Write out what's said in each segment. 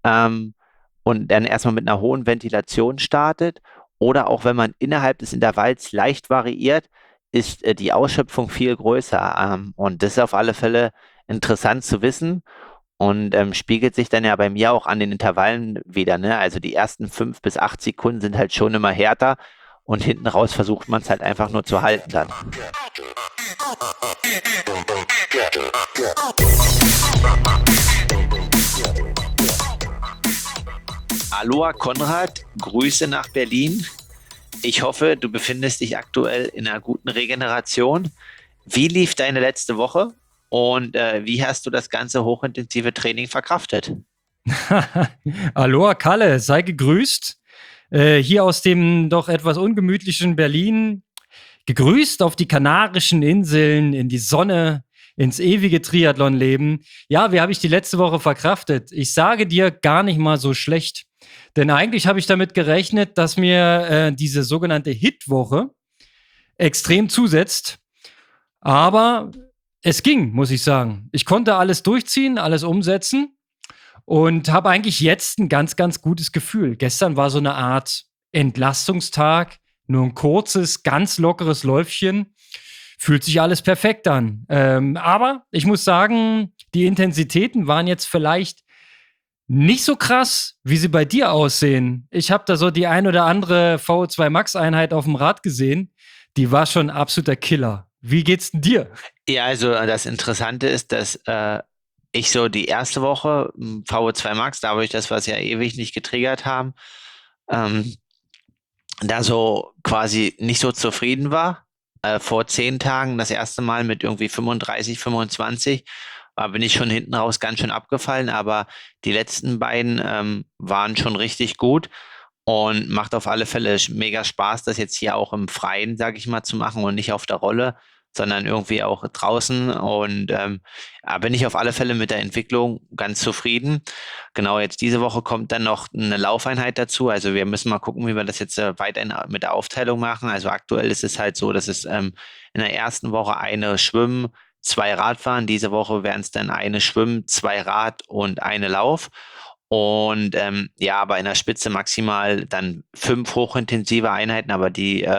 ähm, und dann erstmal mit einer hohen Ventilation startet. Oder auch wenn man innerhalb des Intervalls leicht variiert, ist die Ausschöpfung viel größer. Und das ist auf alle Fälle interessant zu wissen und spiegelt sich dann ja bei mir auch an den Intervallen wieder. Ne? Also die ersten 5 bis 8 Sekunden sind halt schon immer härter und hinten raus versucht man es halt einfach nur zu halten dann. Aloha Konrad, Grüße nach Berlin. Ich hoffe, du befindest dich aktuell in einer guten Regeneration. Wie lief deine letzte Woche und wie hast du das ganze hochintensive Training verkraftet? Aloha Kalle, sei gegrüßt. Hier aus dem doch etwas ungemütlichen Berlin. Gegrüßt auf die Kanarischen Inseln, in die Sonne, ins ewige Triathlon-Leben. Ja, wie habe ich die letzte Woche verkraftet? Ich sage dir, gar nicht mal so schlecht. Denn eigentlich habe ich damit gerechnet, dass mir diese sogenannte Hit-Woche extrem zusetzt. Aber es ging, muss ich sagen. Ich konnte alles durchziehen, alles umsetzen. Und habe eigentlich jetzt ein ganz, ganz gutes Gefühl. Gestern war so eine Art Entlastungstag, nur ein kurzes, ganz lockeres Läufchen. Fühlt sich alles perfekt an. Aber ich muss sagen, die Intensitäten waren jetzt vielleicht nicht so krass, wie sie bei dir aussehen. Ich habe da so die ein oder andere VO2 Max-Einheit auf dem Rad gesehen. Die war schon ein absoluter Killer. Wie geht's denn dir? Ja, also das Interessante ist, dass ich so die erste Woche VO2 Max, dadurch, dass wir es ja ewig nicht getriggert haben, ähm, da so quasi nicht so zufrieden war. Vor 10 Tagen das erste Mal mit irgendwie 35, 25, bin ich schon hinten raus ganz schön abgefallen, aber die letzten beiden waren schon richtig gut und macht auf alle Fälle mega Spaß, das jetzt hier auch im Freien, sag ich mal, zu machen und nicht auf der Rolle, sondern irgendwie auch draußen. Und bin ich auf alle Fälle mit der Entwicklung ganz zufrieden. Genau, jetzt diese Woche kommt dann noch eine Laufeinheit dazu. Also wir müssen mal gucken, wie wir das jetzt weiterhin mit der Aufteilung machen. Also aktuell ist es halt so, dass es in der ersten Woche eine Schwimmen, 2 Radfahren. Diese Woche wären es dann eine Schwimmen, 2 Rad und eine Lauf. Und ja, aber in der Spitze maximal dann 5 hochintensive Einheiten, aber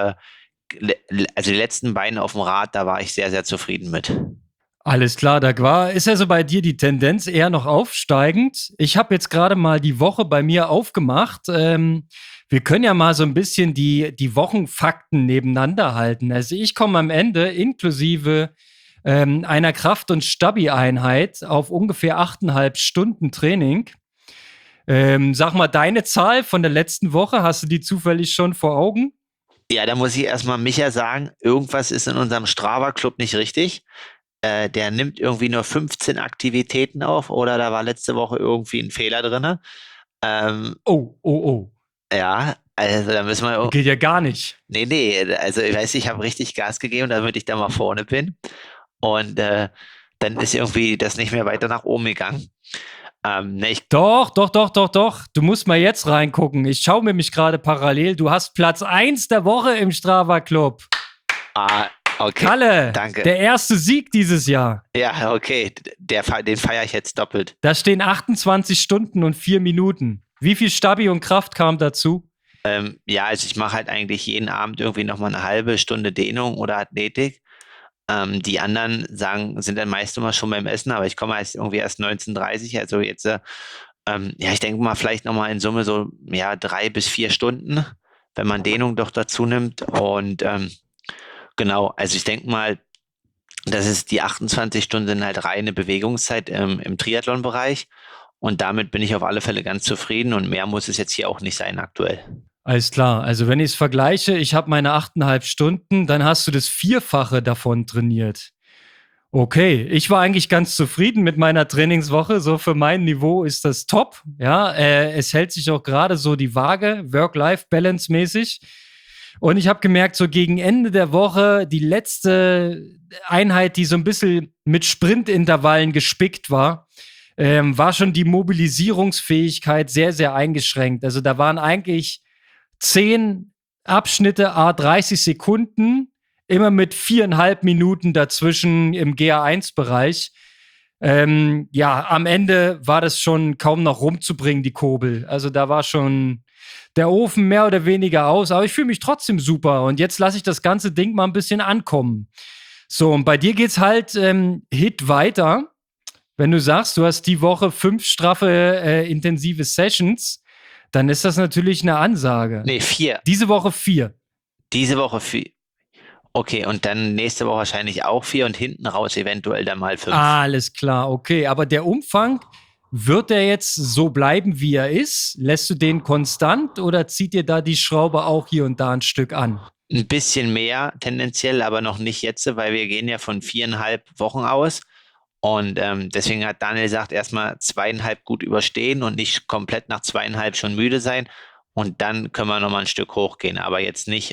also die letzten beiden auf dem Rad, da war ich sehr, sehr zufrieden mit. Alles klar, Dagmar. Ist also bei dir die Tendenz eher noch aufsteigend? Ich habe jetzt gerade mal die Woche bei mir aufgemacht. Wir können ja mal so ein bisschen die Wochenfakten nebeneinander halten. Also ich komme am Ende inklusive einer Kraft- und Stabi-Einheit auf ungefähr 8,5 Stunden Training. Sag mal, deine Zahl von der letzten Woche, hast du die zufällig schon vor Augen? Ja, da muss ich erstmal Micha sagen, irgendwas ist in unserem Strava-Club nicht richtig. Der nimmt irgendwie nur 15 Aktivitäten auf oder da war letzte Woche irgendwie ein Fehler drin. Ähm, Oh, oh, oh. ja, also da müssen wir. Geht ja gar nicht. Nee, nee, also ich weiß, ich habe richtig Gas gegeben, damit ich da mal vorne bin. Und dann ist irgendwie das nicht mehr weiter nach oben gegangen. Ne, Doch, doch, doch, doch, doch. Du musst mal jetzt reingucken. Ich schaue mir mich gerade parallel. Du hast Platz 1 der Woche im Strava Club. ah, okay, Kalle, danke. der erste Sieg dieses Jahr. Ja, okay, den feiere ich jetzt doppelt. Da stehen 28 Stunden und 4 Minuten. Wie viel Stabi und Kraft kam dazu? Ja, also ich mache halt eigentlich jeden Abend irgendwie nochmal eine halbe Stunde Dehnung oder Athletik. Die anderen sind dann meist immer schon beim Essen, aber ich komme irgendwie erst 19:30, also jetzt, ja, ich denke mal vielleicht nochmal in Summe so, ja, 3 bis 4 Stunden, wenn man Dehnung doch dazu nimmt. Und genau, also ich denke mal, die 28 Stunden sind halt reine Bewegungszeit im Triathlon-Bereich. Und damit bin ich auf alle Fälle ganz zufrieden und mehr muss es jetzt hier auch nicht sein aktuell. Alles klar. Also wenn ich es vergleiche, ich habe meine 8,5 Stunden, dann hast du das Vierfache davon trainiert. Okay, ich war eigentlich ganz zufrieden mit meiner Trainingswoche. So für mein Niveau ist das top. Ja, es hält sich auch gerade so die Waage, Work-Life-Balance mäßig. Und ich habe gemerkt, so gegen Ende der Woche, die letzte Einheit, die so ein bisschen mit Sprintintervallen gespickt war, war schon die Mobilisierungsfähigkeit sehr, sehr eingeschränkt. Also da waren eigentlich 10 Abschnitte a 30 Sekunden, immer mit 4,5 Minuten dazwischen im GA1-Bereich. Ja, am Ende war das schon kaum noch rumzubringen, die Kurbel. Also da war schon der Ofen mehr oder weniger aus, aber ich fühle mich trotzdem super und jetzt lasse ich das ganze Ding mal ein bisschen ankommen. So, und bei dir geht's halt Hit weiter. Wenn du sagst, du hast die Woche 5 straffe, intensive Sessions, dann ist das natürlich eine Ansage. Nee, 4. Diese Woche 4. Diese Woche 4. Okay, und dann nächste Woche wahrscheinlich auch 4 und hinten raus eventuell dann mal 5. Alles klar, okay. Aber der Umfang, wird der jetzt so bleiben, wie er ist? Lässt du den konstant oder zieht ihr da die Schraube auch hier und da ein Stück an? Ein bisschen mehr tendenziell, aber noch nicht jetzt, weil wir gehen ja von 4,5 Wochen aus. Und deswegen hat Daniel gesagt, erstmal 2,5 gut überstehen und nicht komplett nach 2,5 schon müde sein. Und dann können wir nochmal ein Stück hochgehen, aber jetzt nicht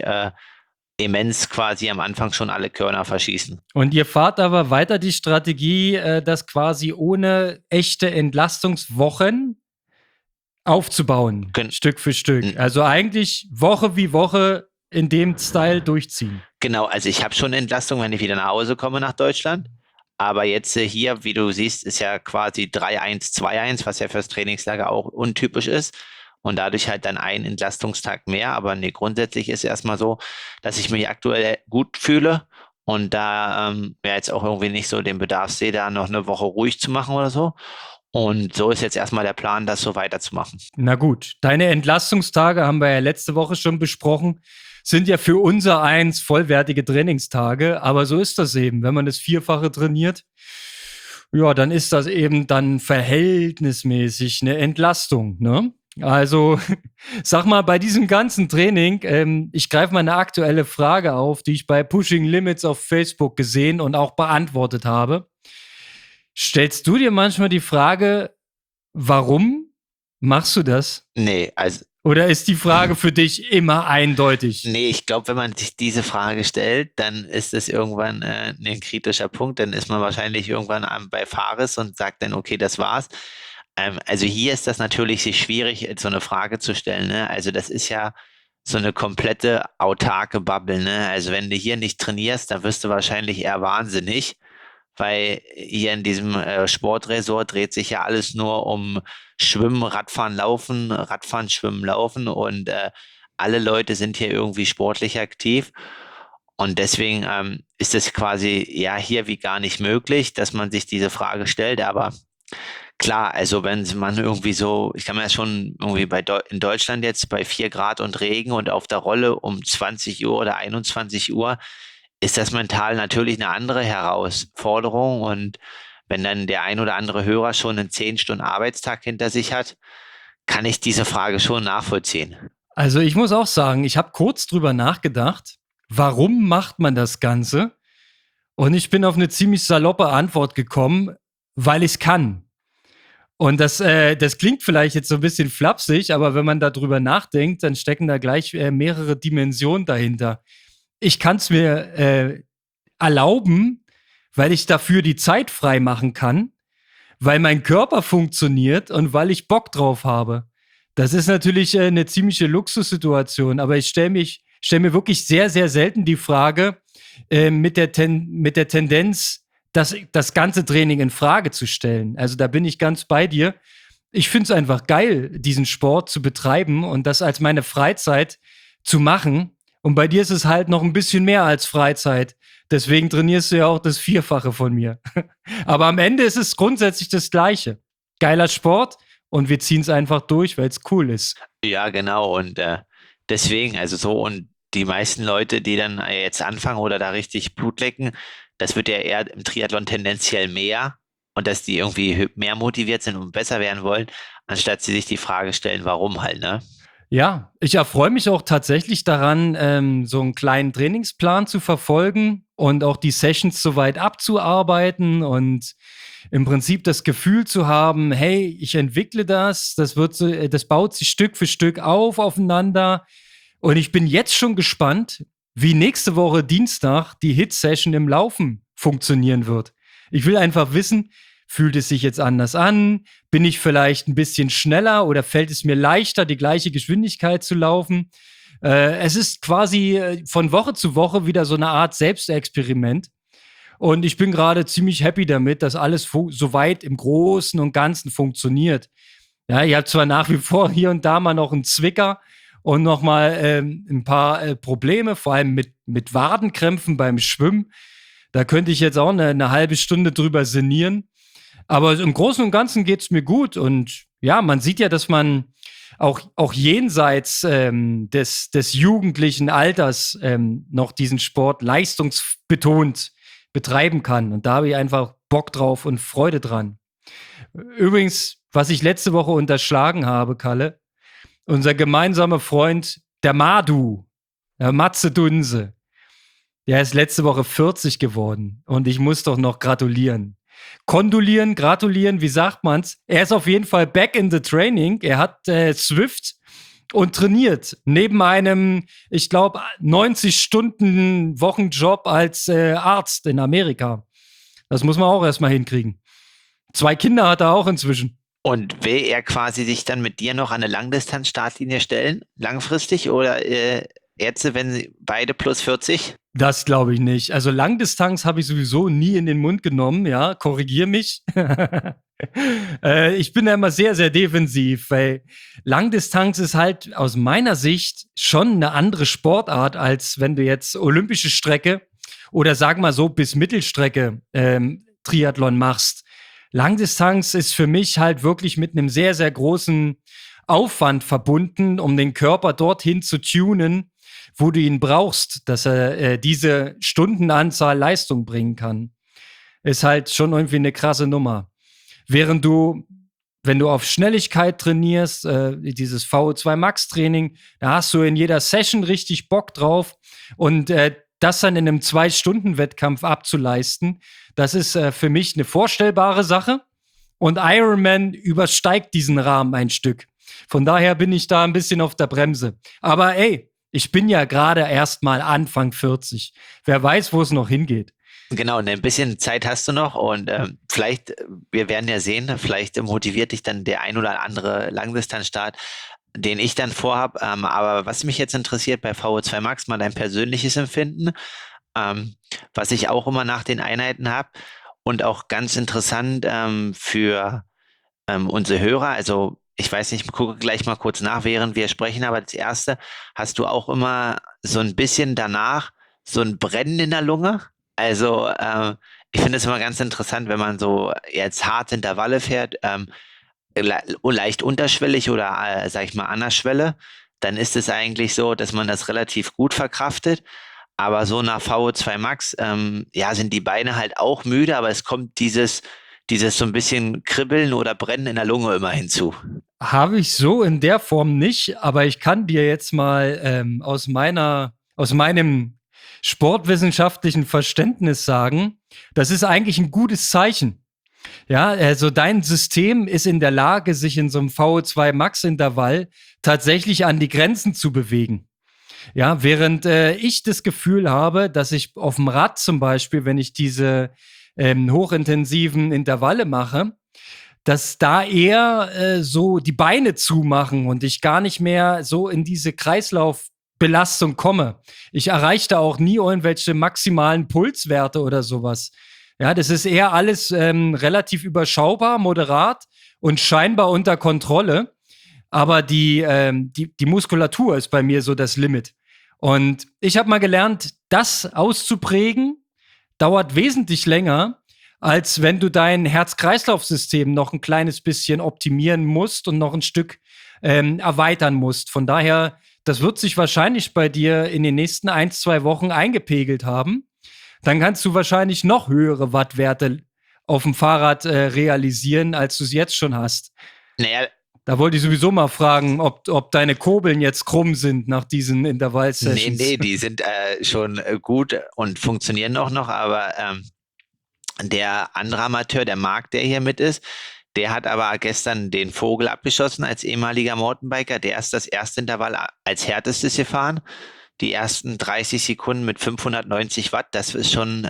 immens quasi am Anfang schon alle Körner verschießen. Und ihr fahrt aber weiter die Strategie, das quasi ohne echte Entlastungswochen aufzubauen, Gen- Stück für Stück. N- Also eigentlich Woche wie Woche in dem Style durchziehen. Genau, also ich habe schon Entlastung, wenn ich wieder nach Hause komme nach Deutschland. Aber jetzt hier, wie du siehst, ist ja quasi 3-1, 2-1, was ja fürs Trainingslager auch untypisch ist. Und dadurch halt dann ein Entlastungstag mehr. Aber nee, grundsätzlich ist erstmal so, dass ich mich aktuell gut fühle und da ja jetzt auch irgendwie nicht so den Bedarf sehe, da noch eine Woche ruhig zu machen oder so. Und so ist jetzt erstmal der Plan, das so weiterzumachen. Na gut, deine Entlastungstage haben wir ja letzte Woche schon besprochen, sind ja für unser eins vollwertige Trainingstage, aber so ist das eben, wenn man das Vierfache trainiert. Ja, dann ist das eben dann verhältnismäßig eine Entlastung, ne? Also, sag mal, bei diesem ganzen Training, ich greife mal eine aktuelle Frage auf, die ich bei Pushing Limits auf Facebook gesehen und auch beantwortet habe. Stellst du dir manchmal die Frage, warum machst du das? Nee, also Oder ist die Frage für dich immer eindeutig? nee, ich glaube, wenn man sich diese Frage stellt, dann ist es irgendwann ein kritischer Punkt. Dann ist man wahrscheinlich irgendwann bei Fares und sagt dann, okay, das war's. Also hier ist das natürlich sich schwierig, so eine Frage zu stellen. Ne? Also das ist ja so eine komplette autarke Bubble. Ne? Also wenn du hier nicht trainierst, dann wirst du wahrscheinlich eher wahnsinnig, weil hier in diesem Sportresort dreht sich ja alles nur um Schwimmen, Radfahren, Laufen, Radfahren, Schwimmen, Laufen und alle Leute sind hier irgendwie sportlich aktiv. Und deswegen ist es quasi ja hier wie gar nicht möglich, dass man sich diese Frage stellt. Aber klar, also wenn man irgendwie so, ich kann mir das schon irgendwie in Deutschland jetzt bei 4 Grad und Regen und auf der Rolle um 20 Uhr oder 21 Uhr, ist das mental natürlich eine andere Herausforderung. Und wenn dann der ein oder andere Hörer schon einen 10 Stunden Arbeitstag hinter sich hat, kann ich diese Frage schon nachvollziehen. Also ich muss auch sagen, ich habe kurz drüber nachgedacht, warum macht man das Ganze? Und ich bin auf eine ziemlich saloppe Antwort gekommen, weil ich es kann. Und das klingt vielleicht jetzt so ein bisschen flapsig, aber wenn man da drüber nachdenkt, dann stecken da gleich mehrere Dimensionen dahinter. Ich kann es mir erlauben, weil ich dafür die Zeit frei machen kann, weil mein Körper funktioniert und weil ich Bock drauf habe. Das ist natürlich eine ziemliche Luxussituation, aber ich stell mir wirklich sehr, sehr selten die Frage mit der Tendenz, das ganze Training in Frage zu stellen. Also da bin ich ganz bei dir. Ich finde es einfach geil, diesen Sport zu betreiben und das als meine Freizeit zu machen. Und bei dir ist es halt noch ein bisschen mehr als Freizeit. Deswegen trainierst du ja auch das Vierfache von mir. Aber am Ende ist es grundsätzlich das Gleiche. Geiler Sport und wir ziehen es einfach durch, weil es cool ist. Ja, genau. Und deswegen, also so, und die meisten Leute, die dann jetzt anfangen oder da richtig Blut lecken, das wird ja eher im Triathlon tendenziell mehr und dass die irgendwie mehr motiviert sind und besser werden wollen, anstatt sie sich die Frage stellen, warum halt, ne? Ja, ich erfreue mich auch tatsächlich daran, so einen kleinen Trainingsplan zu verfolgen und auch die Sessions soweit abzuarbeiten und im Prinzip das Gefühl zu haben, hey, ich entwickle das baut sich Stück für Stück aufeinander und ich bin jetzt schon gespannt, wie nächste Woche Dienstag die Hit-Session im Laufen funktionieren wird. Ich will einfach wissen, fühlt es sich jetzt anders an? Bin ich vielleicht ein bisschen schneller oder fällt es mir leichter, die gleiche Geschwindigkeit zu laufen? Es ist quasi von Woche zu Woche wieder so eine Art Selbstexperiment. Und ich bin gerade ziemlich happy damit, dass alles soweit im Großen und Ganzen funktioniert. Ja, ich habe zwar nach wie vor hier und da mal noch einen Zwicker und noch mal ein paar Probleme, vor allem mit Wadenkrämpfen beim Schwimmen. Da könnte ich jetzt auch eine halbe Stunde drüber sinnieren. Aber im Großen und Ganzen geht's mir gut. Und ja, man sieht ja, dass man auch jenseits des jugendlichen Alters noch diesen Sport leistungsbetont betreiben kann. Und da habe ich einfach Bock drauf und Freude dran. Übrigens, was ich letzte Woche unterschlagen habe, Kalle, unser gemeinsamer Freund, der Madu, der Matze Dunse, der ist letzte Woche 40 geworden. Und ich muss doch noch gratulieren. Kondolieren, gratulieren, wie sagt man's? Er ist auf jeden Fall back in the training. Er hat Swift und trainiert. Neben einem, ich glaube, 90-Stunden-Wochenjob als Arzt in Amerika. Das muss man auch erstmal hinkriegen. 2 Kinder hat er auch inzwischen. Und will er quasi sich dann mit dir noch an eine Langdistanz-Startlinie stellen, langfristig, oder jetzt, wenn sie beide plus 40? Das glaube ich nicht. Also Langdistanz habe ich sowieso nie in den Mund genommen, ja, korrigier mich. Ich bin da immer sehr, sehr defensiv, weil Langdistanz ist halt aus meiner Sicht schon eine andere Sportart, als wenn du jetzt olympische Strecke oder sag mal so bis Mittelstrecke Triathlon machst. Langdistanz ist für mich halt wirklich mit einem sehr, sehr großen Aufwand verbunden, um den Körper dorthin zu tunen, wo du ihn brauchst, dass er diese Stundenanzahl Leistung bringen kann. Ist halt schon irgendwie eine krasse Nummer. Während du, wenn du auf Schnelligkeit trainierst, dieses VO2 Max Training, da hast du in jeder Session richtig Bock drauf und das dann in einem 2-Stunden-Wettkampf abzuleisten, das ist für mich eine vorstellbare Sache. Und Ironman übersteigt diesen Rahmen ein Stück. Von daher bin ich da ein bisschen auf der Bremse. Aber ey, ich bin ja gerade erst mal Anfang 40. Wer weiß, wo es noch hingeht. Genau, und ein bisschen Zeit hast du noch und vielleicht, wir werden ja sehen, vielleicht motiviert dich dann der ein oder andere Langdistanzstart, den ich dann vorhab. Aber was mich jetzt interessiert bei VO2 Max, mal dein persönliches Empfinden, was ich auch immer nach den Einheiten habe und auch ganz interessant für unsere Hörer. Also ich weiß nicht, ich gucke gleich mal kurz nach, während wir sprechen, aber das Erste, hast du auch immer so ein bisschen danach so ein Brennen in der Lunge? Also ich finde es immer ganz interessant, wenn man so jetzt harte Intervalle fährt, leicht unterschwellig oder sag ich mal an der Schwelle, dann ist es eigentlich so, dass man das relativ gut verkraftet. Aber so nach VO2 Max, ja, sind die Beine halt auch müde, aber es kommt dieses so ein bisschen Kribbeln oder Brennen in der Lunge immer hinzu. Habe ich so in der Form nicht, aber ich kann dir jetzt mal aus meinem sportwissenschaftlichen Verständnis sagen, das ist eigentlich ein gutes Zeichen. Ja, also dein System ist in der Lage, sich in so einem VO2 Max Intervall tatsächlich an die Grenzen zu bewegen. Ja, während ich das Gefühl habe, dass ich auf dem Rad zum Beispiel, wenn ich diese hochintensiven Intervalle mache, dass da eher so die Beine zumachen und ich gar nicht mehr so in diese Kreislaufbelastung komme. Ich erreichte auch nie irgendwelche maximalen Pulswerte oder sowas. Ja, das ist eher alles relativ überschaubar, moderat und scheinbar unter Kontrolle. Aber die Muskulatur ist bei mir so das Limit. Und ich habe mal gelernt, das auszuprägen, dauert wesentlich länger, als wenn du dein Herz-Kreislauf-System noch ein kleines bisschen optimieren musst und noch ein Stück erweitern musst. Von daher, das wird sich wahrscheinlich bei dir in den nächsten 1-2 Wochen eingepegelt haben. Dann kannst du wahrscheinlich noch höhere Wattwerte auf dem Fahrrad realisieren, als du es jetzt schon hast. Naja, Da wollte ich sowieso mal fragen, ob deine Kurbeln jetzt krumm sind nach diesen Intervall-Sessions. nee, die sind schon gut und funktionieren auch noch, aber der andere Amateur, der Marc, der hier mit ist, der hat aber gestern den Vogel abgeschossen als ehemaliger Mountainbiker. Der ist das erste Intervall als härtestes gefahren. Die ersten 30 Sekunden mit 590 Watt, das ist schon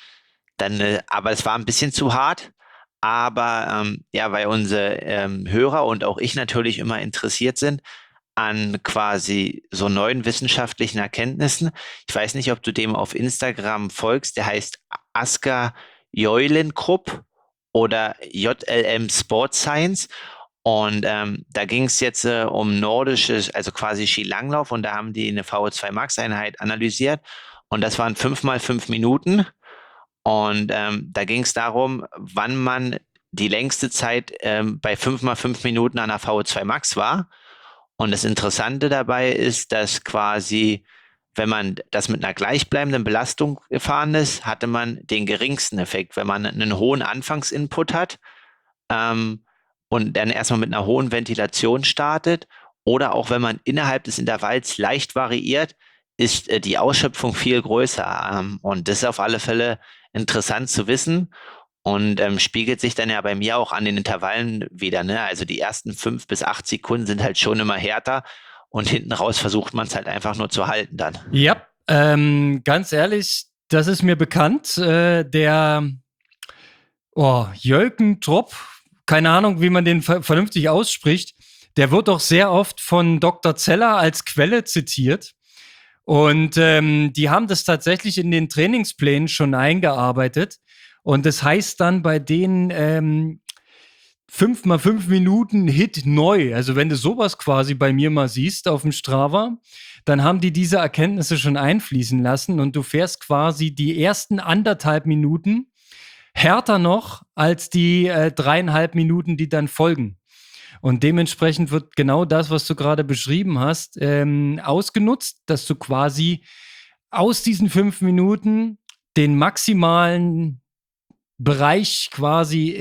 aber es war ein bisschen zu hart. Aber ja, weil unsere Hörer und auch ich natürlich immer interessiert sind an quasi so neuen wissenschaftlichen Erkenntnissen. Ich weiß nicht, ob du dem auf Instagram folgst. Der heißt Asker Jeulen-Krupp oder JLM Sport Science. Und da ging es jetzt um nordisches, also quasi Skilanglauf, und da haben die eine VO2 Max-Einheit analysiert. Und das waren 5 mal 5 Minuten. Und da ging es darum, wann man die längste Zeit bei 5 mal 5 Minuten an der VO2 Max war. Und das Interessante dabei ist, dass quasi, wenn man das mit einer gleichbleibenden Belastung gefahren ist, hatte man den geringsten Effekt. Wenn man einen hohen Anfangsinput hat, ähm, und dann erstmal mit einer hohen Ventilation startet, oder auch wenn man innerhalb des Intervalls leicht variiert, ist die Ausschöpfung viel größer. Und das ist auf alle Fälle interessant zu wissen und spiegelt sich dann ja bei mir auch an den Intervallen wieder. Ne? Also die ersten 5 bis 8 Sekunden sind halt schon immer härter und hinten raus versucht man es halt einfach nur zu halten dann. Ja, ganz ehrlich, das ist mir bekannt. Der Jölken Trop, keine Ahnung, wie man den vernünftig ausspricht, der wird auch sehr oft von Dr. Zeller als Quelle zitiert. Und die haben das tatsächlich in den Trainingsplänen schon eingearbeitet. Und das heißt dann bei denen 5 mal 5 Minuten Hit neu. Also wenn du sowas quasi bei mir mal siehst auf dem Strava, dann haben die diese Erkenntnisse schon einfließen lassen und du fährst quasi die ersten 1,5 Minuten härter noch als die 3,5 Minuten, die dann folgen. Und dementsprechend wird genau das, was du gerade beschrieben hast, ausgenutzt, dass du quasi aus diesen 5 Minuten den maximalen Bereich quasi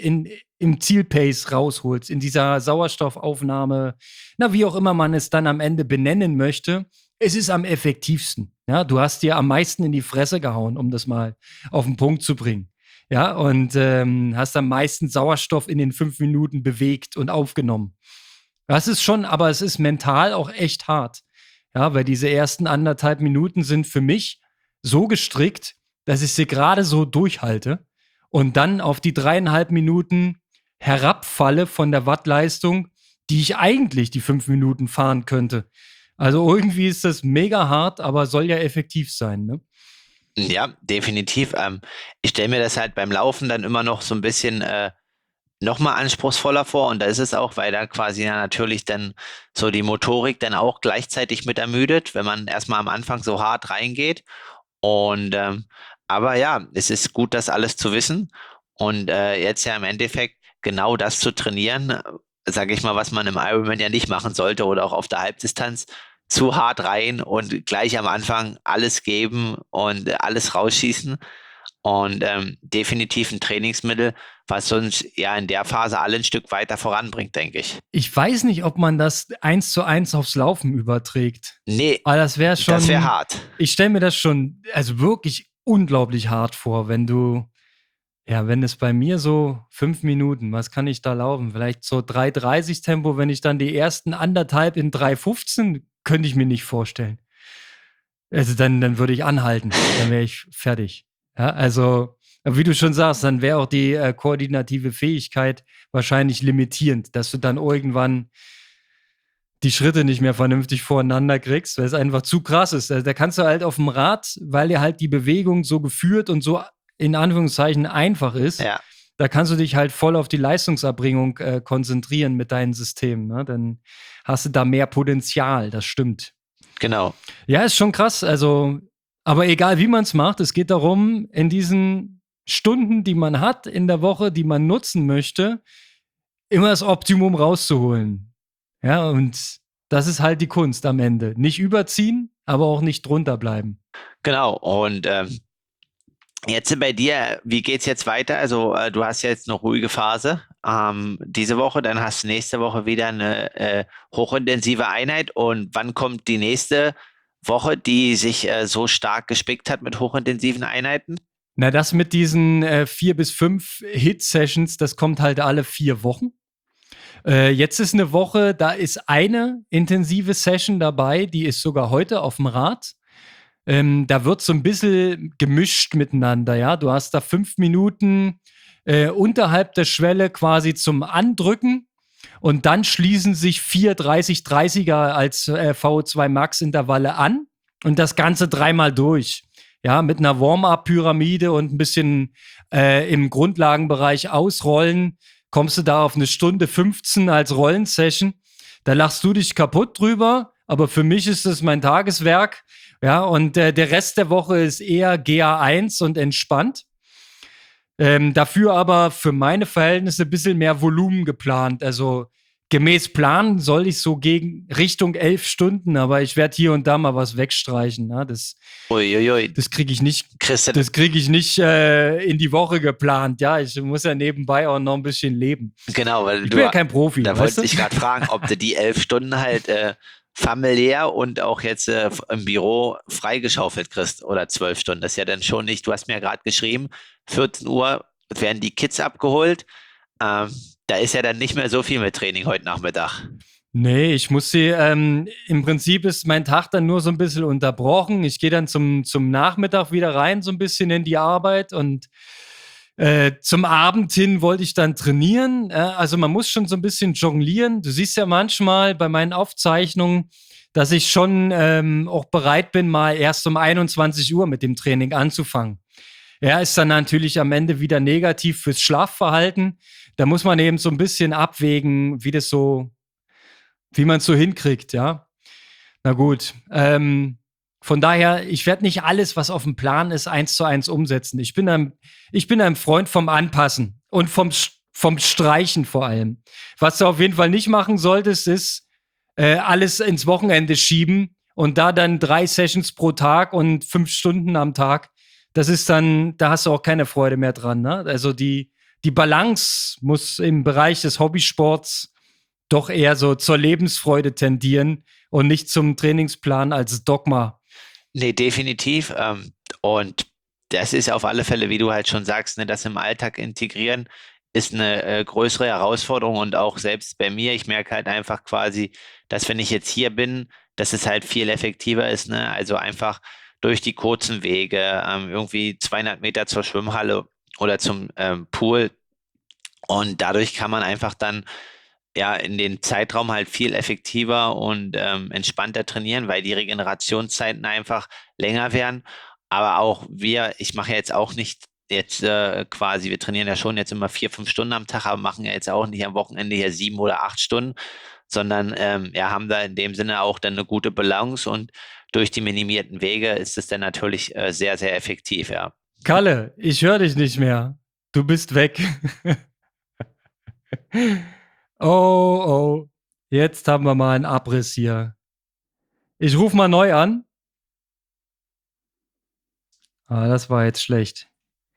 im Zielpace rausholst, in dieser Sauerstoffaufnahme, na, wie auch immer man es dann am Ende benennen möchte. Es ist am effektivsten. Ja, du hast dir am meisten in die Fresse gehauen, um das mal auf den Punkt zu bringen. Ja, und hast am meisten Sauerstoff in den 5 Minuten bewegt und aufgenommen. Das ist schon, aber es ist mental auch echt hart. Ja, weil diese ersten 1,5 Minuten sind für mich so gestrickt, dass ich sie gerade so durchhalte und dann auf die 3,5 Minuten herabfalle von der Wattleistung, die ich eigentlich die 5 Minuten fahren könnte. Also irgendwie ist das mega hart, aber soll ja effektiv sein, ne? Ja, definitiv. Ich stelle mir das halt beim Laufen dann immer noch so ein bisschen noch mal anspruchsvoller vor, und da ist es auch, weil da quasi ja natürlich dann so die Motorik dann auch gleichzeitig mit ermüdet, wenn man erstmal am Anfang so hart reingeht. Und aber ja, es ist gut, das alles zu wissen und jetzt ja im Endeffekt genau das zu trainieren, sage ich mal, was man im Ironman ja nicht machen sollte oder auch auf der Halbdistanz, zu hart rein und gleich am Anfang alles geben und alles rausschießen. Und definitiv ein Trainingsmittel, was uns ja in der Phase alle ein Stück weiter voranbringt, denke ich. Ich weiß nicht, ob man das 1:1 aufs Laufen überträgt. Nee, Aber das wäre schon. das wäre hart. Ich stelle mir das schon, also wirklich unglaublich hart vor, wenn es bei mir so 5 Minuten, was kann ich da laufen? Vielleicht so 3,30 Tempo, wenn ich dann die ersten 1,5 in 3,15, könnte ich mir nicht vorstellen. Also dann würde ich anhalten, dann wäre ich fertig. Ja, also, wie du schon sagst, dann wäre auch die koordinative Fähigkeit wahrscheinlich limitierend, dass du dann irgendwann die Schritte nicht mehr vernünftig voreinander kriegst, weil es einfach zu krass ist. Also, da kannst du halt auf dem Rad, weil dir halt die Bewegung so geführt und so in Anführungszeichen einfach ist, Ja. da kannst du dich halt voll auf die Leistungserbringung konzentrieren mit deinem System. Ne? Dann hast du da mehr Potenzial, das stimmt. Genau. Ja, ist schon krass. Also, aber egal wie man es macht, es geht darum, in diesen Stunden, die man hat in der Woche, die man nutzen möchte, immer das Optimum rauszuholen. Ja, und das ist halt die Kunst am Ende. Nicht überziehen, aber auch nicht drunter bleiben. Genau. Und jetzt bei dir, wie geht's jetzt weiter? Also du hast jetzt eine ruhige Phase diese Woche, dann hast du nächste Woche wieder eine hochintensive Einheit. Und wann kommt die nächste Woche, die sich so stark gespickt hat mit hochintensiven Einheiten? Na, das mit diesen 4 bis 5 Hit-Sessions, das kommt halt alle 4 Wochen. Jetzt ist eine Woche, da ist eine intensive Session dabei, die ist sogar heute auf dem Rad. Da wird so ein bisschen gemischt miteinander, ja. Du hast da 5 Minuten unterhalb der Schwelle quasi zum Andrücken und dann schließen sich 4 30-30er als VO2 Max Intervalle an und das Ganze 3-mal durch. ja, mit einer Warm-up-Pyramide und ein bisschen im Grundlagenbereich ausrollen, kommst du da auf 1 Stunde 15 als Rollensession. Da lachst du dich kaputt drüber, aber für mich ist das mein Tageswerk. Ja, und der Rest der Woche ist eher GA1 und entspannt. Dafür aber für meine Verhältnisse ein bisschen mehr Volumen geplant. Also gemäß Plan soll ich so gegen Richtung 11 Stunden, aber ich werde hier und da mal was wegstreichen. Ne? Uiuiui. Das kriege ich nicht, Christian, das kriege ich nicht in die Woche geplant. Ja, ich muss ja nebenbei auch noch ein bisschen leben. genau, weil Ich du, bin ja kein Profi. da Weißt wollte du? ich gerade fragen, ob du die 11 Stunden halt familiär und auch jetzt im Büro freigeschaufelt kriegst oder 12 Stunden. Das ist ja dann schon nicht, du hast mir gerade geschrieben, 14 Uhr werden die Kids abgeholt. Da ist ja dann nicht mehr so viel mit Training heute Nachmittag. Nee, ich muss sie, im Prinzip ist mein Tag dann nur so ein bisschen unterbrochen. Ich gehe dann zum Nachmittag wieder rein, so ein bisschen in die Arbeit und zum Abend hin wollte ich dann trainieren. Also man muss schon so ein bisschen jonglieren. Du siehst ja manchmal bei meinen Aufzeichnungen, dass ich schon auch bereit bin, mal erst um 21 Uhr mit dem Training anzufangen. Ja, ist dann natürlich am Ende wieder negativ fürs Schlafverhalten. Da muss man eben so ein bisschen abwägen, wie man es so hinkriegt, ja. Na gut. Von daher, ich werde nicht alles, was auf dem Plan ist, 1:1 umsetzen. Ich bin ein Freund vom Anpassen und vom Streichen vor allem. Was du auf jeden Fall nicht machen solltest, ist alles ins Wochenende schieben und da dann 3 Sessions pro Tag und 5 Stunden am Tag. Das ist dann, da hast du auch keine Freude mehr dran. Ne? Also die Balance muss im Bereich des Hobbysports doch eher so zur Lebensfreude tendieren und nicht zum Trainingsplan als Dogma. Nee, definitiv. Und das ist auf alle Fälle, wie du halt schon sagst, ne, das im Alltag integrieren ist eine größere Herausforderung und auch selbst bei mir, ich merke halt einfach quasi, dass wenn ich jetzt hier bin, dass es halt viel effektiver ist, ne? Also einfach durch die kurzen Wege, irgendwie 200 Meter zur Schwimmhalle oder zum Pool und dadurch kann man einfach dann ja in den Zeitraum halt viel effektiver und entspannter trainieren, weil die Regenerationszeiten einfach länger werden. Aber auch ich mache ja jetzt auch nicht jetzt quasi, wir trainieren ja schon jetzt immer 4, 5 Stunden am Tag, aber machen ja jetzt auch nicht am Wochenende hier 7 oder 8 Stunden, sondern ja, haben da in dem Sinne auch dann eine gute Balance und durch die minimierten Wege ist es dann natürlich sehr, sehr effektiv, ja. Kalle, ich höre dich nicht mehr. Du bist weg. Oh, oh. Jetzt haben wir mal einen Abriss hier. Ich rufe mal neu an. Ah, das war jetzt schlecht.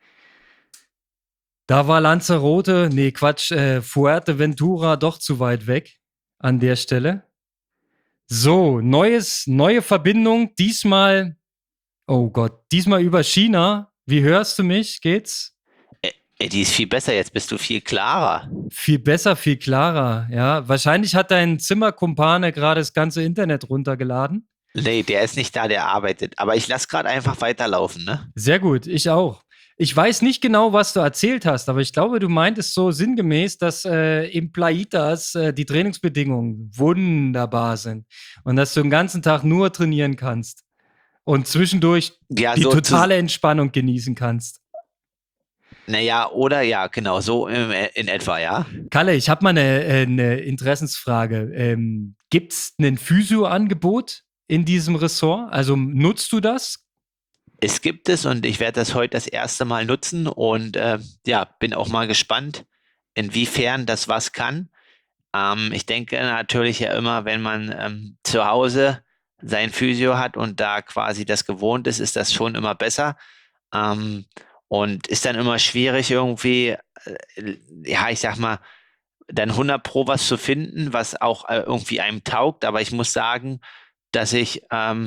Da war Lanzarote, nee, Quatsch, Fuerteventura doch zu weit weg an der Stelle. So, neue Verbindung, diesmal, oh Gott, diesmal über China. Wie hörst du mich? Geht's? Die ist viel besser, jetzt bist du viel klarer. Viel besser, viel klarer, ja. Wahrscheinlich hat dein Zimmerkumpane gerade das ganze Internet runtergeladen. Nee, der ist nicht da, der arbeitet. Aber ich lasse gerade einfach weiterlaufen, ne? Sehr gut, ich auch. Ich weiß nicht genau, was du erzählt hast, aber ich glaube, du meintest so sinngemäß, dass im Playitas die Trainingsbedingungen wunderbar sind und dass du den ganzen Tag nur trainieren kannst und zwischendurch Ja, die so totale Entspannung genießen kannst. naja, oder ja, genau, so in etwa, ja. Kalle, ich habe mal eine Interessensfrage. Gibt es ein Physio-Angebot in diesem Ressort? Also nutzt du das? Es gibt es und ich werde das heute das erste Mal nutzen und ja, bin auch mal gespannt, inwiefern das was kann. Ich denke natürlich ja immer, wenn man zu Hause sein Physio hat und da quasi das gewohnt ist, ist das schon immer besser. Ähm, und ist dann immer schwierig irgendwie, ja, ich sag mal, dann 100 Pro was zu finden, was auch irgendwie einem taugt. Aber ich muss sagen, dass ich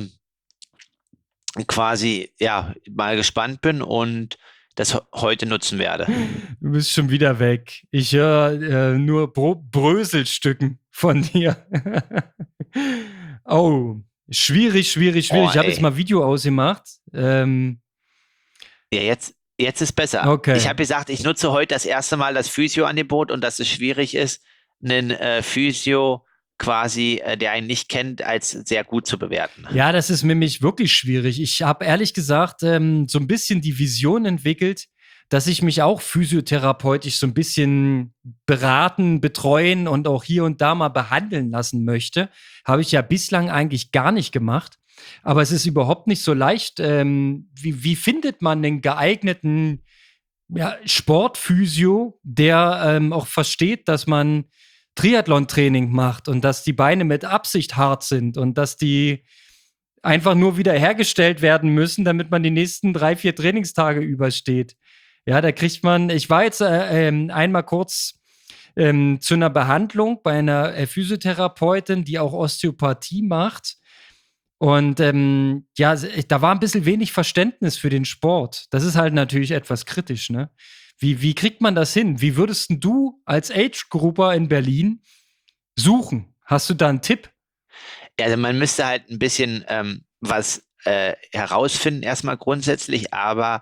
quasi ja mal gespannt bin und das heute nutzen werde. Du bist schon wieder weg. Ich höre nur Bröselstücken von dir. Oh, schwierig. Oh, Ich habe jetzt ey. mal Video ausgemacht. Ja, jetzt ist besser. Okay. Ich habe gesagt, ich nutze heute das erste Mal das Physio-Angebot und dass es schwierig ist, einen Physio quasi, der einen nicht kennt, als sehr gut zu bewerten? Ja, das ist nämlich wirklich schwierig. Ich habe ehrlich gesagt so ein bisschen die Vision entwickelt, dass ich mich auch physiotherapeutisch so ein bisschen beraten, betreuen und auch hier und da mal behandeln lassen möchte. Habe ich ja bislang eigentlich gar nicht gemacht. Aber es ist überhaupt nicht so leicht. Wie findet man einen geeigneten, ja, Sportphysio, der auch versteht, dass man Triathlon-Training macht und dass die Beine mit Absicht hart sind und dass die einfach nur wieder hergestellt werden müssen, damit man die nächsten 3, 4 Trainingstage übersteht. Ja, da kriegt man, ich war jetzt einmal kurz zu einer Behandlung bei einer Physiotherapeutin, die auch Osteopathie macht. Und ja, da war ein bisschen wenig Verständnis für den Sport. Das ist halt natürlich etwas kritisch, ne? Wie kriegt man das hin? Wie würdest denn du als Age-Grupper in Berlin suchen? Hast du da einen Tipp? Ja, also man müsste halt ein bisschen was herausfinden, erstmal grundsätzlich, aber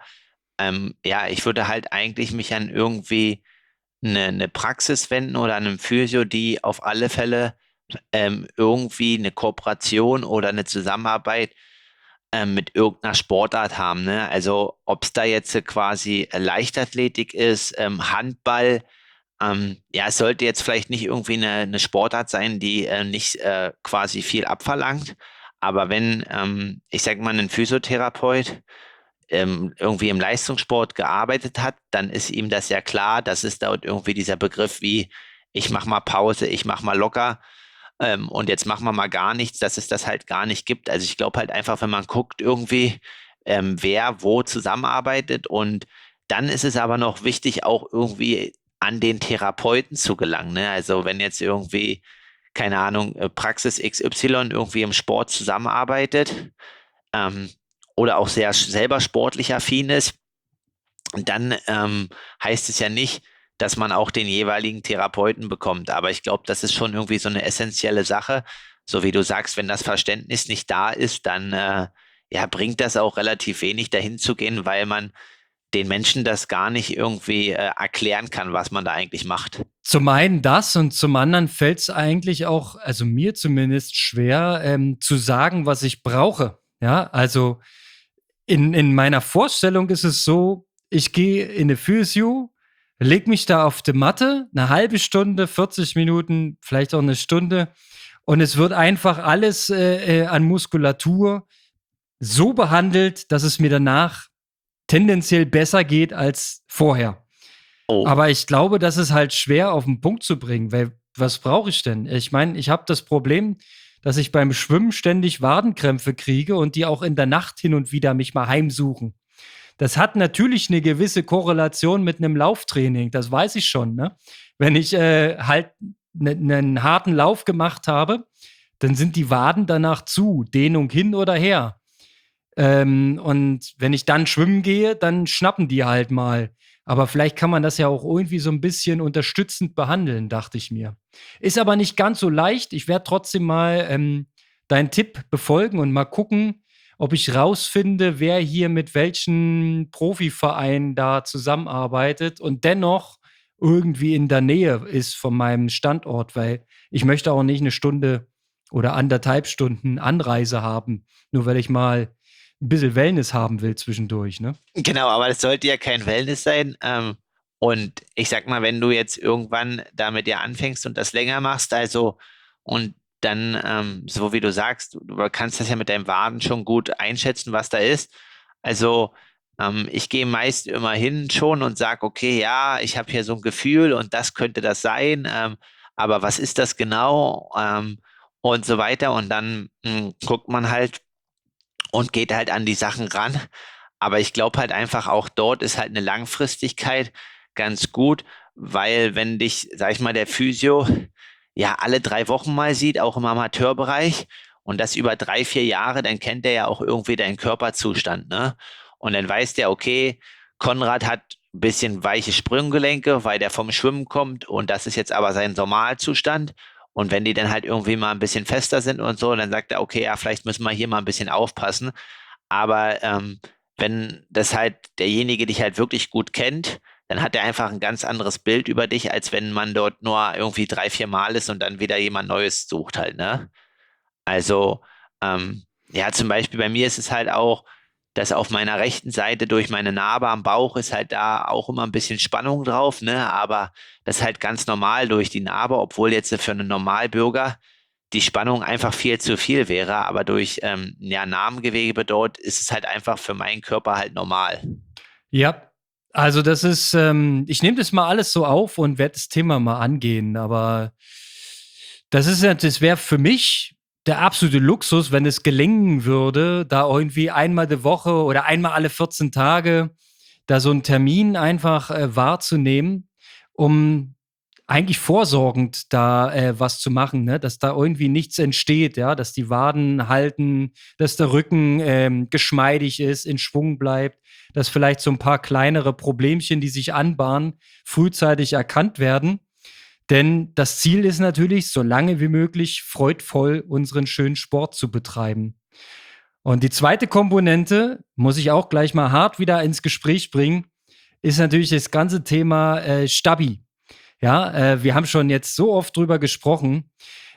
ja, ich würde halt eigentlich mich an irgendwie eine Praxis wenden oder an einen Physio, die auf alle Fälle irgendwie eine Kooperation oder eine Zusammenarbeit mit irgendeiner Sportart haben. Ne? Also ob es da jetzt quasi Leichtathletik ist, Handball, ja, es sollte jetzt vielleicht nicht irgendwie eine Sportart sein, die nicht quasi viel abverlangt. Aber wenn, ich sag mal, ein Physiotherapeut irgendwie im Leistungssport gearbeitet hat, dann ist ihm das ja klar, dass es dort irgendwie dieser Begriff wie ich mach mal Pause, ich mach mal locker und jetzt machen wir mal gar nichts, dass es das halt gar nicht gibt. Also ich glaube halt einfach, wenn man guckt irgendwie, wer wo zusammenarbeitet und dann ist es aber noch wichtig, auch irgendwie an den Therapeuten zu gelangen. Ne? Also wenn jetzt irgendwie, keine Ahnung, Praxis XY irgendwie im Sport zusammenarbeitet, ähm, oder auch sehr selber sportlich affin ist, dann heißt es ja nicht, dass man auch den jeweiligen Therapeuten bekommt. Aber ich glaube, das ist schon irgendwie so eine essentielle Sache. So wie du sagst, wenn das Verständnis nicht da ist, dann ja, bringt das auch relativ wenig, dahin zu gehen, weil man den Menschen das gar nicht irgendwie erklären kann, was man da eigentlich macht. Zum einen das und zum anderen fällt es eigentlich auch, also mir zumindest, schwer zu sagen, was ich brauche. Ja, also in meiner Vorstellung ist es so, ich gehe in eine Physio, leg mich da auf die Matte, eine halbe Stunde, 40 Minuten, vielleicht auch eine Stunde und es wird einfach alles an Muskulatur so behandelt, dass es mir danach tendenziell besser geht als vorher. Oh, Aber ich glaube, das ist halt schwer auf den Punkt zu bringen, weil was brauche ich denn? Ich meine, ich habe das Problem, dass ich beim Schwimmen ständig Wadenkrämpfe kriege und die auch in der Nacht hin und wieder mich mal heimsuchen. Das hat natürlich eine gewisse Korrelation mit einem Lauftraining, das weiß ich schon. Ne? Wenn ich halt einen harten Lauf gemacht habe, dann sind die Waden danach zu, Dehnung hin oder her. Und wenn ich dann schwimmen gehe, dann schnappen die halt mal. Aber vielleicht kann man das ja auch irgendwie so ein bisschen unterstützend behandeln, dachte ich mir. Ist aber nicht ganz so leicht. Ich werde trotzdem mal deinen Tipp befolgen und mal gucken, ob ich rausfinde, wer hier mit welchen Profivereinen da zusammenarbeitet und dennoch irgendwie in der Nähe ist von meinem Standort, weil ich möchte auch nicht eine Stunde oder 1,5 Stunden Anreise haben, nur weil ich mal ein bisschen Wellness haben will zwischendurch, ne? genau, aber das sollte ja kein Wellness sein. Und ich sag mal, wenn du jetzt irgendwann damit ja anfängst und das länger machst, also und dann, so wie du sagst, du kannst das ja mit deinem Waden schon gut einschätzen, was da ist. Also ich gehe meist immer hin schon und sage, okay, ja, ich habe hier so ein Gefühl und das könnte das sein, aber was ist das genau? Und so weiter. Und dann guckt man halt und geht halt an die Sachen ran. Aber ich glaube halt einfach auch dort ist halt eine Langfristigkeit ganz gut, weil wenn dich, sag ich mal, der Physio ja alle 3 Wochen mal sieht, auch im Amateurbereich und das über 3, 4 Jahre, dann kennt er ja auch irgendwie deinen Körperzustand, ne? Und dann weiß der, okay, Konrad hat ein bisschen weiche Sprunggelenke, weil der vom Schwimmen kommt und das ist jetzt aber sein Normalzustand. Und wenn die dann halt irgendwie mal ein bisschen fester sind und so, dann sagt er, okay, ja, vielleicht müssen wir hier mal ein bisschen aufpassen. Aber wenn das halt derjenige dich halt wirklich gut kennt, dann hat er einfach ein ganz anderes Bild über dich, als wenn man dort nur irgendwie 3, 4 Mal ist und dann wieder jemand Neues sucht halt, ne? Also, ja, zum Beispiel bei mir ist es halt auch, dass auf meiner rechten Seite durch meine Narbe am Bauch ist halt da auch immer ein bisschen Spannung drauf, ne? Aber das ist halt ganz normal durch die Narbe, obwohl jetzt für einen Normalbürger die Spannung einfach viel zu viel wäre, aber durch ja, Narbengewebe dort ist es halt einfach für meinen Körper halt normal. Ja, also das ist, ich nehme das mal alles so auf und werde das Thema mal angehen, aber das ist ja, das wäre für mich der absolute Luxus, wenn es gelingen würde, da irgendwie einmal die Woche oder einmal alle 14 Tage da so einen Termin einfach wahrzunehmen, um eigentlich vorsorgend da was zu machen, ne? Dass da irgendwie nichts entsteht, ja, dass die Waden halten, dass der Rücken geschmeidig ist, in Schwung bleibt, dass vielleicht so ein paar kleinere Problemchen, die sich anbahnen, frühzeitig erkannt werden. Denn das Ziel ist natürlich, so lange wie möglich freudvoll unseren schönen Sport zu betreiben. Und die zweite Komponente, muss ich auch gleich mal hart wieder ins Gespräch bringen, ist natürlich das ganze Thema Stabi. Ja, wir haben schon jetzt so oft drüber gesprochen.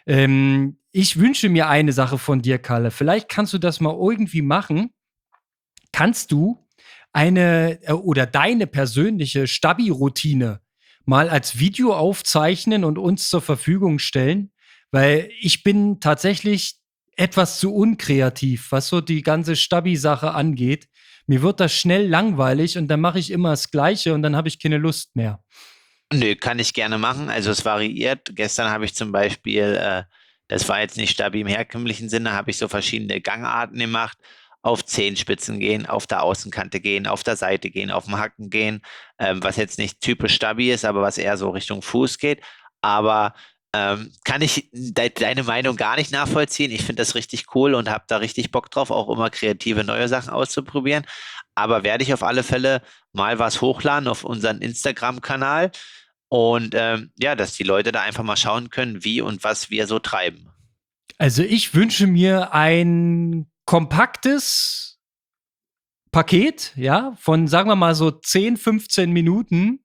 Ich wünsche mir eine Sache von dir, Kalle. Vielleicht kannst du das mal irgendwie machen. Kannst du eine oder deine persönliche Stabi-Routine mal als Video aufzeichnen und uns zur Verfügung stellen? Weil ich bin tatsächlich etwas zu unkreativ, was so die ganze Stabi-Sache angeht. Mir wird das schnell langweilig und dann mache ich immer das Gleiche und dann habe ich keine Lust mehr. Nö, kann ich gerne machen. Also es variiert. Gestern habe ich zum Beispiel, das war jetzt nicht stabil im herkömmlichen Sinne, habe ich so verschiedene Gangarten gemacht. Auf Zehenspitzen gehen, auf der Außenkante gehen, auf der Seite gehen, auf dem Hacken gehen, was jetzt nicht typisch stabil ist, aber was eher so Richtung Fuß geht. Aber kann ich deine Meinung gar nicht nachvollziehen. Ich finde das richtig cool und habe da richtig Bock drauf, auch immer kreative neue Sachen auszuprobieren. Aber werde ich auf alle Fälle mal was hochladen auf unseren Instagram-Kanal. Und ja, dass die Leute da einfach mal schauen können, wie und was wir so treiben. Also ich wünsche mir ein kompaktes Paket, ja, von sagen wir mal so 10, 15 Minuten,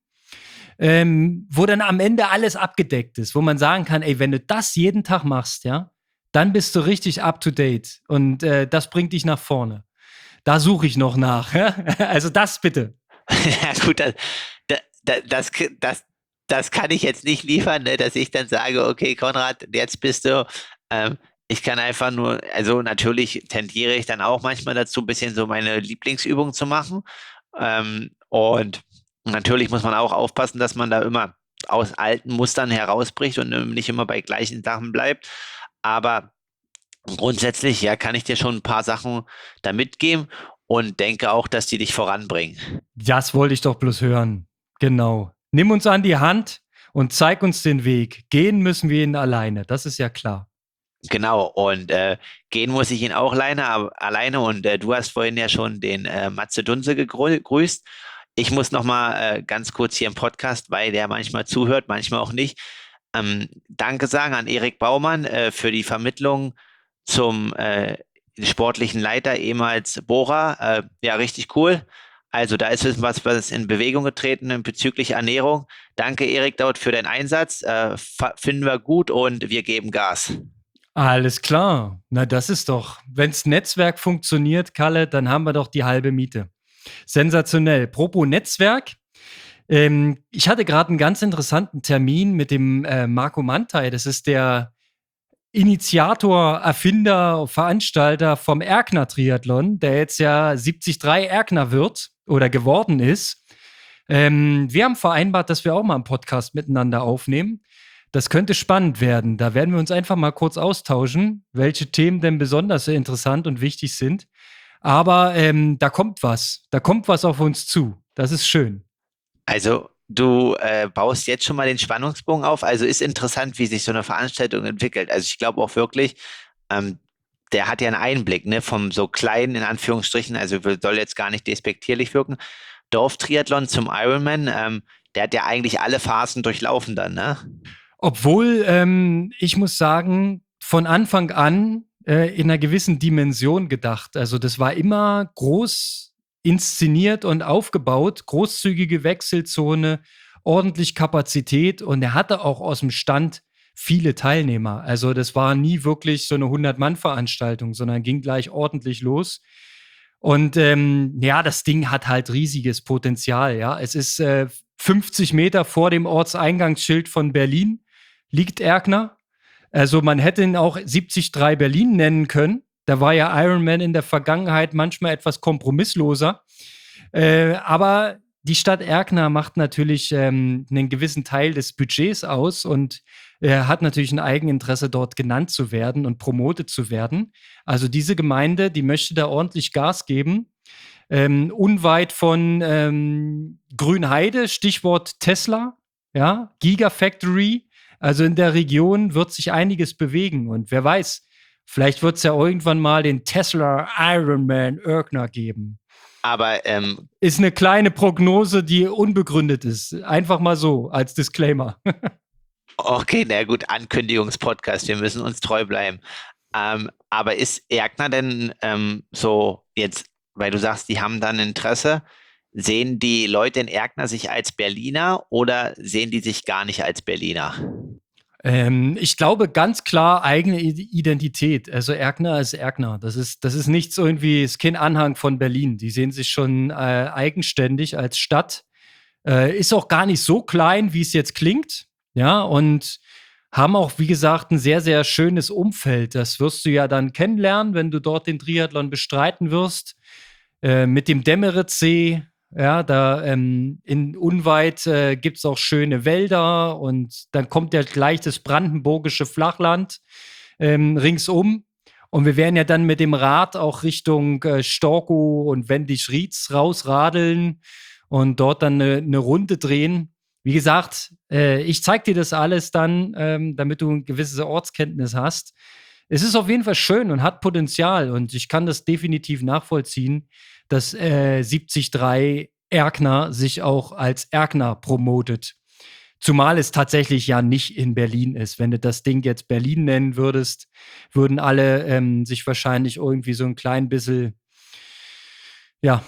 wo dann am Ende alles abgedeckt ist, wo man sagen kann, ey, wenn du das jeden Tag machst, ja, dann bist du richtig up to date und das bringt dich nach vorne. Da suche ich noch nach. Also das bitte. Ja, gut, da, das, das kann ich jetzt nicht liefern, ne, dass ich dann sage, okay, Konrad, jetzt bist du. Ähm, Ich kann einfach nur, also natürlich tendiere ich dann auch manchmal dazu, ein bisschen so meine Lieblingsübung zu machen. Und natürlich muss man auch aufpassen, dass man da immer aus alten Mustern herausbricht und nicht immer bei gleichen Sachen bleibt. Aber grundsätzlich, ja, kann ich dir schon ein paar Sachen da mitgeben und denke auch, dass die dich voranbringen. Das wollte ich doch bloß hören. Genau. Nimm uns an die Hand und zeig uns den Weg. Gehen müssen wir ihn alleine, das ist ja klar. Genau, und gehen muss ich ihn auch alleine und du hast vorhin ja schon den Matze Dunse gegrüßt. Ich muss noch mal ganz kurz hier im Podcast, weil der manchmal zuhört, manchmal auch nicht, Danke sagen an Erik Baumann für die Vermittlung zum sportlichen Leiter, ehemals Bora. Ja, richtig cool. Also da ist was in Bewegung getreten bezüglich Ernährung. Danke, Erik, dort für deinen Einsatz. Finden wir gut und wir geben Gas. Alles klar. Na, das ist doch, wenn's Netzwerk funktioniert, Kalle, dann haben wir doch die halbe Miete. Sensationell. Propos Netzwerk. Ich hatte gerade einen ganz interessanten Termin mit dem Marco Mantai. Das ist der Initiator, Erfinder, Veranstalter vom Erkner Triathlon, der jetzt ja 73 Erkner wird oder geworden ist. Wir haben vereinbart, dass wir auch mal einen Podcast miteinander aufnehmen. Das könnte spannend werden. Da werden wir uns einfach mal kurz austauschen, welche Themen denn besonders interessant und wichtig sind. Aber da kommt was. Da kommt was auf uns zu. Das ist schön. Also du baust jetzt schon mal den Spannungsbogen auf. Also ist interessant, wie sich so eine Veranstaltung entwickelt. Also ich glaube auch wirklich, ähm, der hat ja einen Einblick, ne, vom so kleinen, in Anführungsstrichen, also soll jetzt gar nicht despektierlich wirken, Dorftriathlon zum Ironman. Der hat ja eigentlich alle Phasen durchlaufen dann, ne? Obwohl, ich muss sagen, von Anfang an in einer gewissen Dimension gedacht. Also das war immer groß inszeniert und aufgebaut, großzügige Wechselzone, ordentlich Kapazität und er hatte auch aus dem Stand viele Teilnehmer. Also das war nie wirklich so eine 100-Mann-Veranstaltung, sondern ging gleich ordentlich los. Und ja, das Ding hat halt riesiges Potenzial. Ja, es ist 50 Meter vor dem Ortseingangsschild von Berlin liegt Erkner. Also man hätte ihn auch 73 Berlin nennen können. Da war ja Ironman in der Vergangenheit manchmal etwas kompromissloser. Aber die Stadt Erkner macht natürlich einen gewissen Teil des Budgets aus und hat natürlich ein Eigeninteresse, dort genannt zu werden und promotet zu werden. Also diese Gemeinde, die möchte da ordentlich Gas geben. Unweit von Grünheide, Stichwort Tesla, ja, Gigafactory. Also in der Region wird sich einiges bewegen und wer weiß, vielleicht wird es ja irgendwann mal den Tesla Ironman Erkner geben. Aber Ist eine kleine Prognose, die unbegründet ist. Einfach mal so als Disclaimer. okay, na gut, Ankündigungspodcast, wir müssen uns treu bleiben. Aber ist Erkner denn so jetzt, weil du sagst, die haben dann Interesse, sehen die Leute in Erkner sich als Berliner oder sehen die sich gar nicht als Berliner? Ich glaube ganz klar eigene Identität. Also Erkner ist Erkner. Das ist nichts irgendwie, ist kein Anhang von Berlin. Die sehen sich schon eigenständig als Stadt. Ist auch gar nicht so klein, wie es jetzt klingt. Ja, und haben auch, wie gesagt, ein sehr, sehr schönes Umfeld. Das wirst du ja dann kennenlernen, wenn du dort den Triathlon bestreiten wirst. Mit dem Demmeritzsee, ja, da in unweit gibt es auch schöne Wälder und dann kommt ja gleich das brandenburgische Flachland ringsum. Und wir werden ja dann mit dem Rad auch Richtung Storkow und Wendisch-Rietz rausradeln und dort dann eine Runde drehen. Wie gesagt, ich zeig dir das alles dann, damit du eine gewisse Ortskenntnis hast. Es ist auf jeden Fall schön und hat Potenzial und ich kann das definitiv nachvollziehen, dass 73 Erkner sich auch als Erkner promotet. Zumal es tatsächlich ja nicht in Berlin ist. Wenn du das Ding jetzt Berlin nennen würdest, würden alle sich wahrscheinlich irgendwie so ein klein bisschen, ja,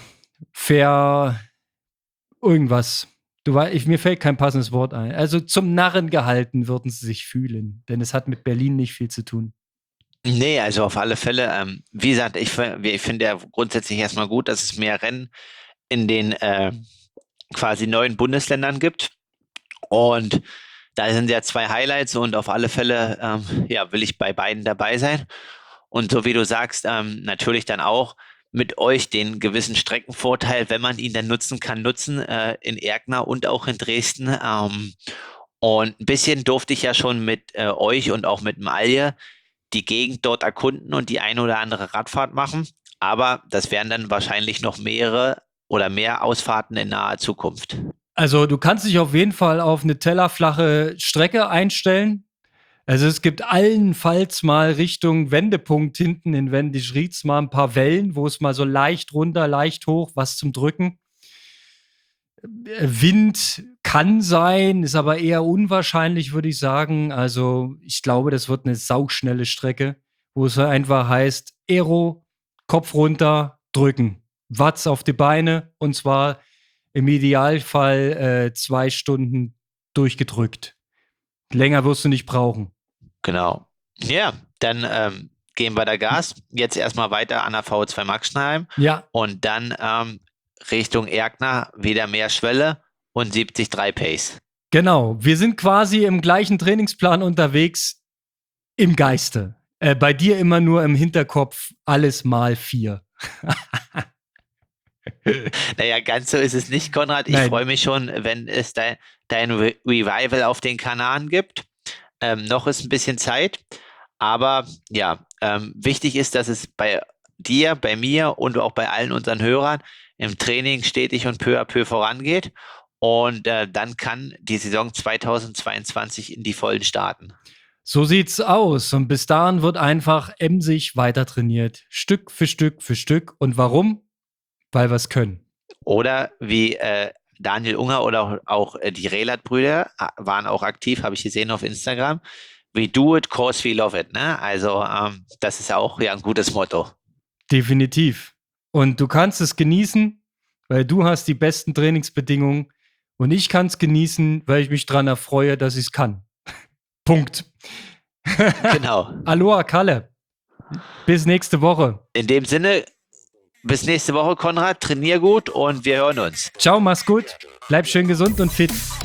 irgendwas. Mir fällt kein passendes Wort ein. Also zum Narren gehalten würden sie sich fühlen, denn es hat mit Berlin nicht viel zu tun. Nee, also auf alle Fälle, wie gesagt, ich finde ja grundsätzlich erstmal gut, dass es mehr Rennen in den quasi neuen Bundesländern gibt. Und da sind ja 2 Highlights und auf alle Fälle ja, will ich bei beiden dabei sein. Und so wie du sagst, natürlich dann auch mit euch den gewissen Streckenvorteil, wenn man ihn dann nutzen kann, nutzen in Erkner und auch in Dresden. Und ein bisschen durfte ich ja schon mit euch und auch mit dem Alje die Gegend dort erkunden und die eine oder andere Radfahrt machen. Aber das wären dann wahrscheinlich noch mehrere oder mehr Ausfahrten in naher Zukunft. Also du kannst dich auf jeden Fall auf eine tellerflache Strecke einstellen. Also es gibt allenfalls mal Richtung Wendepunkt hinten in Wendisch-Rietz mal ein paar Wellen, wo es mal so leicht runter, leicht hoch, was zum Drücken. Wind kann sein, ist aber eher unwahrscheinlich, würde ich sagen. Also ich glaube, das wird eine sauschnelle Strecke, wo es einfach heißt, Aero, Kopf runter, drücken. Watts auf die Beine und zwar im Idealfall 2 Stunden durchgedrückt. Länger wirst du nicht brauchen. Genau. Ja, dann gehen wir da Gas. Jetzt erstmal weiter an der VO2 Maxenheim Ja, und dann Richtung Erkner wieder mehr Schwelle und 73 Pace. genau. Wir sind quasi im gleichen Trainingsplan unterwegs im Geiste. Bei dir immer nur im Hinterkopf alles mal 4. Naja, ganz so ist es nicht, Konrad. Ich Nein. freue mich schon, wenn es dein Revival auf den Kanaren gibt. Noch ist ein bisschen Zeit, aber ja, wichtig ist, dass es bei dir, bei mir und auch bei allen unseren Hörern im Training stetig und peu à peu vorangeht. Und dann kann die Saison 2022 in die Vollen starten. So sieht's aus. Und bis dahin wird einfach emsig weiter trainiert. Stück für Stück für Stück. Und warum? Weil wir es können. Oder wie Daniel Unger oder auch die Relat-Brüder waren auch aktiv, habe ich gesehen auf Instagram. We do it, cause we love it. Ne? Also das ist auch ja ein gutes Motto. Definitiv. Und du kannst es genießen, weil du hast die besten Trainingsbedingungen und ich kann es genießen, weil ich mich daran erfreue, dass ich es kann. Punkt. Genau. Aloha, Kalle. Bis nächste Woche. In dem Sinne, bis nächste Woche, Konrad. Trainier gut und wir hören uns. Ciao, mach's gut. Bleib schön gesund und fit.